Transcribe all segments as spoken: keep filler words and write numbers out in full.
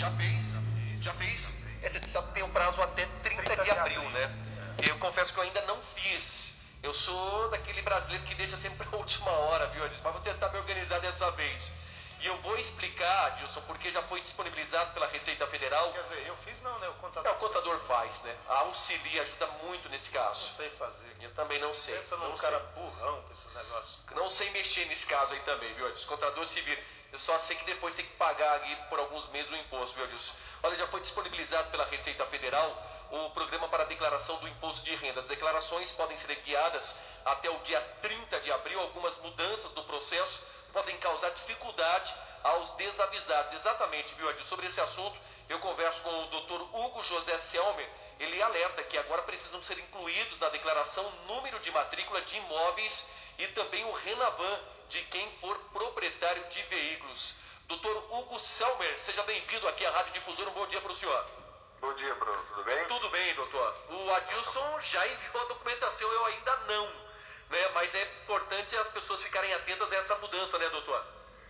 Já fez, já fez. É, você sabe que tem um prazo até trinta de abril, né? Eu confesso que eu ainda não fiz. Eu sou daquele brasileiro que deixa sempre a última hora, viu, Adilson? Mas vou tentar me organizar dessa vez. E eu vou explicar, Adilson, porque já foi disponibilizado pela Receita Federal. Quer dizer, eu fiz não, né? O contador. É, o contador faz, né? A auxilia ajuda muito nesse caso. Não sei fazer. Eu também não sei. Pensa num não cara sei. burrão com esses negócios. Não sei mexer nesse caso aí também, viu, Adilson? Contador se vira. Eu só sei que depois tem que pagar ali por alguns meses o imposto, viu, Adilson? Olha, já foi disponibilizado pela Receita Federal o programa para a declaração do imposto de renda. As declarações podem ser enviadas até o dia trinta de abril. Algumas mudanças no processo podem causar dificuldade aos desavisados. Exatamente, viu, Adilson? Sobre esse assunto, eu converso com o doutor Hugo José Selmer. Ele alerta que agora precisam ser incluídos na declaração número de matrícula de imóveis e também o Renavan de quem for proprietário de veículos. doutor Hugo Selmer, seja bem-vindo aqui à Rádio Difusora. Um bom dia para o senhor. Bom dia, Bruno. Tudo bem? Tudo bem, doutor. O Adilson já enviou a documentação, eu ainda não. Né? Mas é importante as pessoas ficarem atentas a essa mudança, né, doutor?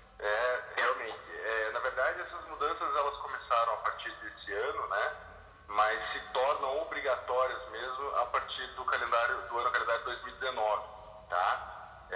É, realmente. É, na verdade, essas mudanças elas começaram a partir desse ano, né? Mas se tornam obrigatórias mesmo a partir do calendário do ano calendário dois mil e dezenove, tá?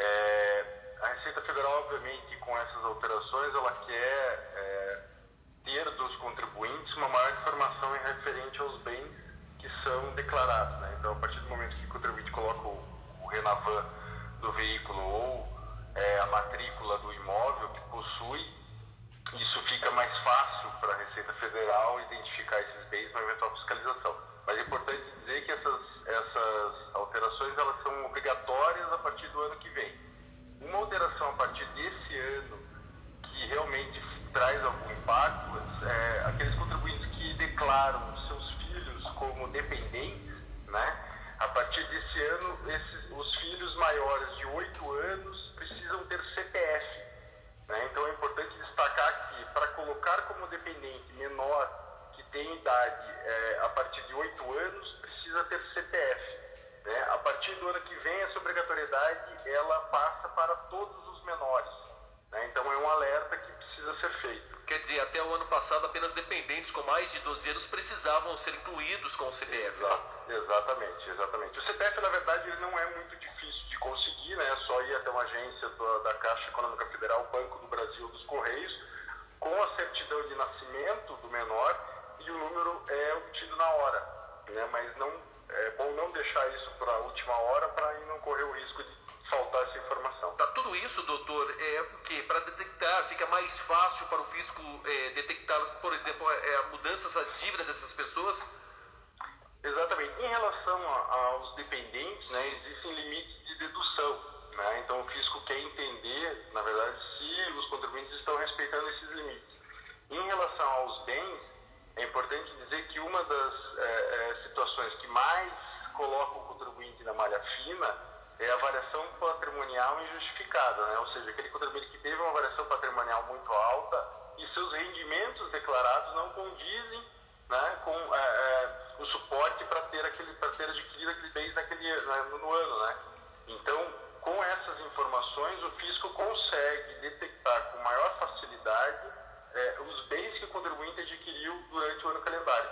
É, a Receita Federal, obviamente, com essas alterações, ela quer é, ter dos contribuintes uma maior informação em referente aos bens que são declarados, né? Então, a partir do momento que o contribuinte coloca o, o Renavan do veículo ou é, a matrícula do imóvel que possui, isso fica mais fácil para a Receita Federal identificar esses bens na eventual fiscalização. Mas é importante dizer que essas, essas alterações elas são obrigatórias a partir do ano que vem. Uma alteração a partir desse ano que realmente traz algum impacto é aqueles contribuintes que declaram seus filhos como dependentes, né? A partir desse ano, esses, os filhos maiores de oito anos precisam ter C P F. Né? Então é importante destacar que para colocar como dependente menor que tem idade é, a partir de oito anos, precisa ter C P F. Né? A partir do ano que vem, essa obrigatoriedade ela passa para todos os menores. Né? Então é um alerta que precisa ser feito. Quer dizer, até o ano passado, apenas dependentes com mais de doze anos precisavam ser incluídos com o C P F. Exato, exatamente, exatamente. O C P F, na verdade, ele não é muito difícil de conseguir, né? É só ir até uma agência do, da Caixa Econômica Federal, Banco do Brasil, dos Correios, com a certidão de nascimento do menor e o número é obtido na hora, né? Mas não, é bom não deixar isso para a última hora para não correr o risco de faltar essa informação. Tá, tudo isso, doutor, é porque para detectar fica mais fácil para o fisco é, detectar, por exemplo, é, a mudança, essa dívida dessas pessoas? Exatamente. Em relação a, aos dependentes, né, existem limites de dedução. Né? Então, o fisco quer entender, na verdade, se os contribuintes estão respeitando esses limites. Em relação aos bens, é importante dizer que uma das é, é, situações que mais coloca o contribuinte na malha fina é a variação patrimonial injustificada, né? Ou seja, aquele contribuinte que teve uma variação patrimonial muito alta e seus rendimentos declarados não condizem, né, com é, é, o suporte para ter aquele, para ter adquirido aquele bens naquele né, no ano, né? Então, com essas informações, o fisco consegue detectar com maior facilidade é, os bens que o contribuinte adquiriu durante o ano calendário.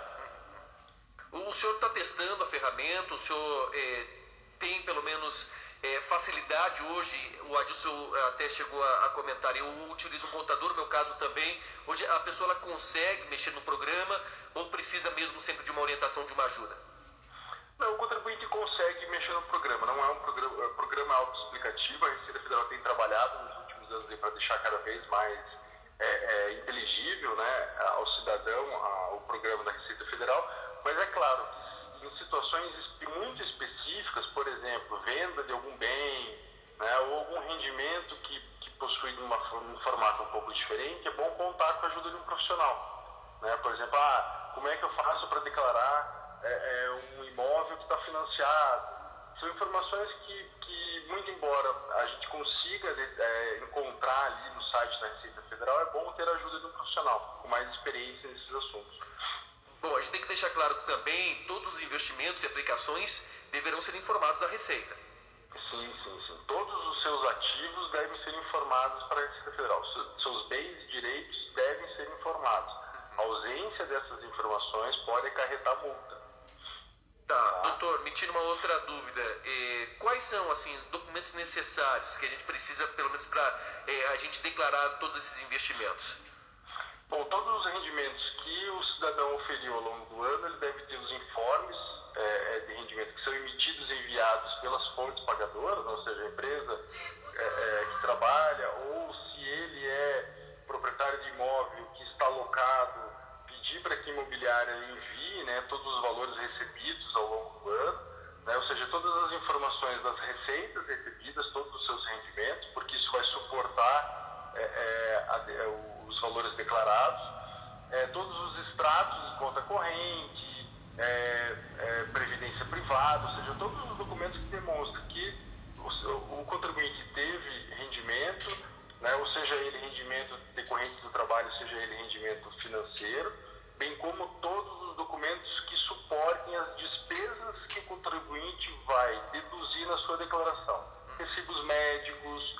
O senhor está testando a ferramenta, o senhor é, tem pelo menos é, facilidade hoje, o Adilson até chegou a, a comentar, eu utilizo um contador, no meu caso também, hoje a pessoa ela consegue mexer no programa ou precisa mesmo sempre de uma orientação, de uma ajuda? Não, o contribuinte consegue mexer no programa, não é um programa, programa autoexplicativo, a Receita Federal tem trabalhado nos últimos anos para deixar cada vez mais é, é, inteligível, né, ao cidadão a, o programa da Receita Federal, mas é claro que em situações muito específicas, por exemplo, venda de algum bem, né, ou algum rendimento que, que possui uma, um formato um pouco diferente, é bom contar com a ajuda de um profissional. Né? Por exemplo, ah, como é que eu faço para declarar é, é, um imóvel que está financiado? São informações que, que, muito embora a gente consiga é, encontrar ali no site da Receita Federal, é bom ter a ajuda de um profissional com mais experiência nesses assuntos. Bom, a gente tem que deixar claro que também todos os investimentos e aplicações deverão ser informados à Receita. Sim, sim, sim. Todos os seus ativos devem ser informados para a Receita Federal. Seus bens e direitos devem ser informados. A ausência dessas informações pode acarretar multa. Tá, doutor, me tira uma outra dúvida. Eh, quais são, assim, documentos necessários que a gente precisa, pelo menos, para eh, a gente declarar todos esses investimentos? Bom, todos os rendimentos que o cidadão oferiu ao longo do ano, ele deve ter os informes é, de rendimento que são emitidos e enviados pelas fontes pagadoras, ou seja, a empresa é, é, que trabalha, ou se ele é proprietário de imóvel que está alocado, pedir para que a imobiliária lhe envie, né, todos os valores recebidos ao longo do ano, né, ou seja, todas as informações das receitas recebidas, todos os seus rendimentos, porque isso vai suportar é, é, a, é, os valores declarados, é, todos os extratos de conta corrente, é, é, previdência privada, ou seja, todos os documentos que demonstram que o, o contribuinte teve rendimento, né, ou seja ele rendimento decorrente do trabalho, seja ele rendimento financeiro, bem como todos os documentos que suportem as despesas que o contribuinte vai deduzir na sua declaração. Recibos médicos,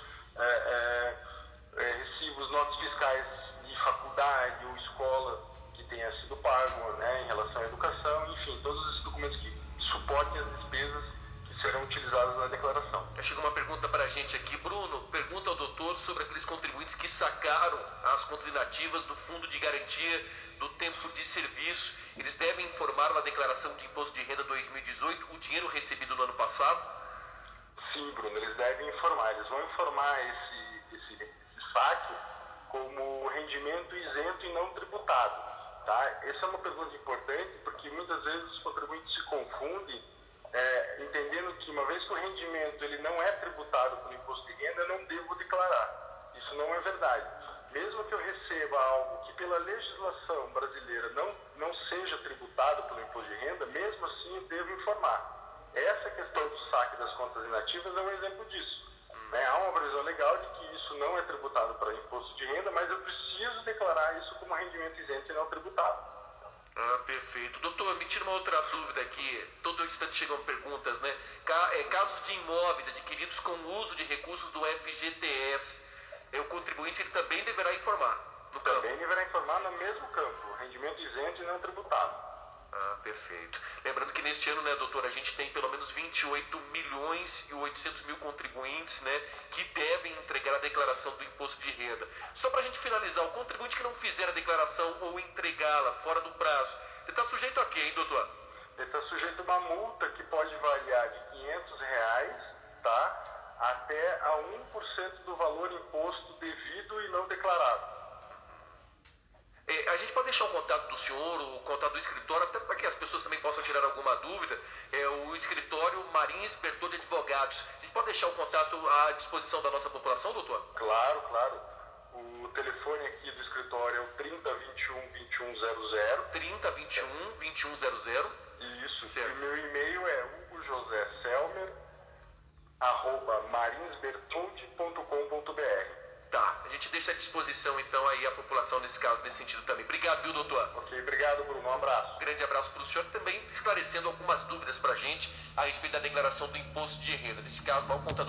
é, é, é, recibos, notas fiscais de faculdade ou escola que tenha sido pago, né, em relação à educação, enfim, todos esses documentos que suportem as despesas que serão utilizadas na declaração. Chega uma pergunta para a gente aqui. Bruno, pergunta ao doutor sobre aqueles contribuintes que sacaram as contas inativas do Fundo de Garantia do Tempo de Serviço. Eles devem informar na declaração de Imposto de Renda dois mil e dezoito o dinheiro recebido no ano passado? Sim, Bruno, eles devem informar. Eles vão informar esse, esse, esse saque como rendimento isento e não tributado. Tá? Essa é uma pergunta importante porque muitas vezes os contribuintes se confundem é, entendendo que uma vez que o rendimento ele não é tributado pelo imposto de renda, eu não devo declarar. Isso não é verdade. Mesmo que eu receba algo que pela legislação brasileira não, não seja tributado pelo imposto de renda, mesmo assim eu devo informar. Essa questão do saque das contas inativas é um exemplo disso. Né? Há uma previsão legal de que isso não é tributado para imposto de renda, mas eu preciso declarar isso como rendimento isento e não tributado. Ah, perfeito. Doutor, me tira uma outra dúvida aqui. Todo instante chegam perguntas, né? Casos de imóveis adquiridos com uso de recursos do F G T S, o contribuinte ele também deverá informar no campo? Também deverá informar no mesmo campo, rendimento isento e não tributado. Ah, perfeito. Lembrando que neste ano, né, doutor, a gente tem pelo menos vinte e oito milhões e oitocentos mil contribuintes, né, que devem entregar a declaração do imposto de renda. Só para a gente finalizar, o contribuinte que não fizer a declaração ou entregá-la fora do prazo, ele está sujeito a quê, hein, doutor? Ele está sujeito a uma multa que pode variar de quinhentos reais, tá, até a um por cento do valor imposto devido e não declarado. É, a gente pode deixar o contato do senhor, o contato do escritório, até para que as pessoas também possam tirar alguma dúvida. É o escritório Marins Bertoldi Advogados. A gente pode deixar o contato à disposição da nossa população, doutor? Claro, claro. O telefone aqui do escritório é o trinta, vinte e um, vinte e um zero zero. trinta, vinte e um, vinte e um zero zero. Isso. Certo. E o meu e-mail é hugo josé selmer arroba marinsbertoldi ponto com ponto b r. Tá, a gente deixa à disposição então aí a população nesse caso, nesse sentido também. Obrigado, viu, doutor? Ok, obrigado, Bruno. Um abraço. Um grande abraço para o senhor, também esclarecendo algumas dúvidas para a gente a respeito da declaração do imposto de renda. Nesse caso, lá o contador